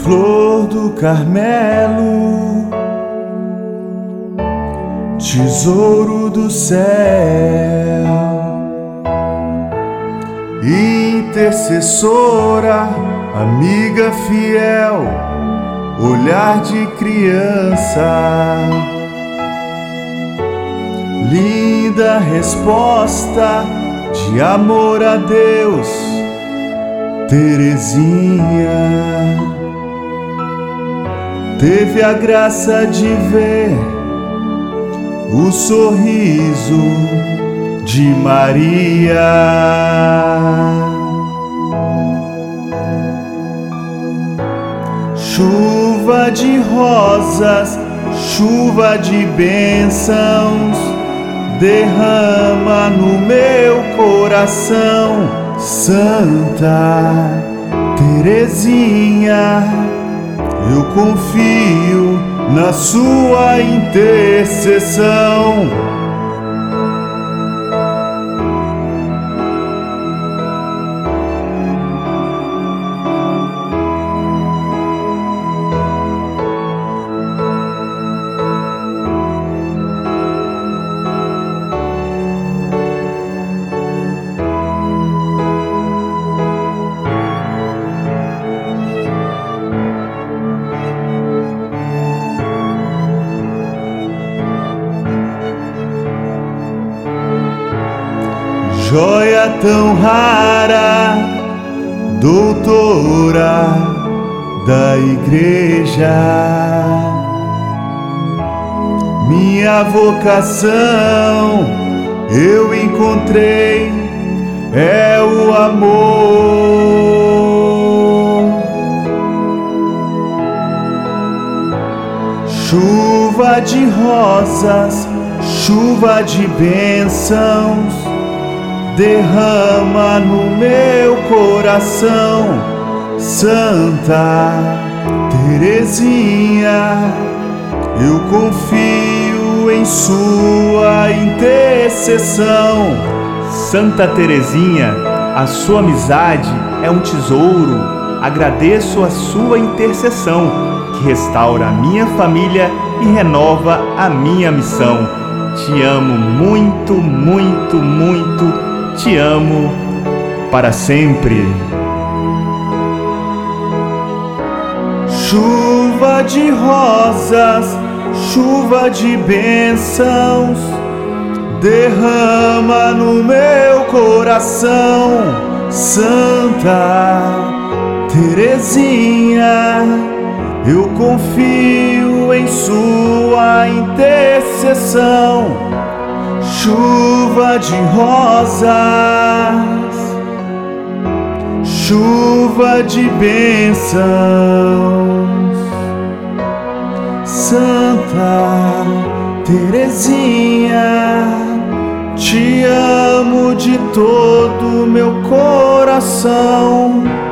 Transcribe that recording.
flor do Carmelo, tesouro do céu, intercessora, amiga fiel, olhar de criança, linda resposta de amor a Deus, Terezinha. Teve a graça de ver o sorriso de Maria. Chuva de rosas, chuva de bênçãos, derrama no meu coração, Santa Terezinha. Eu confio na sua intercessão. Joia tão rara, doutora da igreja, minha vocação eu encontrei, é o amor. Chuva de rosas, chuva de bênçãos, derrama no meu coração, Santa Terezinha. Eu confio em sua intercessão. Santa Terezinha, a sua amizade é um tesouro. Agradeço a sua intercessão, que restaura a minha família e renova a minha missão. Te amo muito, muito, muito. Te amo para sempre. Chuva de rosas, chuva de bênçãos, derrama no meu coração, Santa Terezinha. Eu confio em sua intercessão. Chuva de rosas, chuva de bênçãos, Santa Terezinha. Te amo de todo meu coração.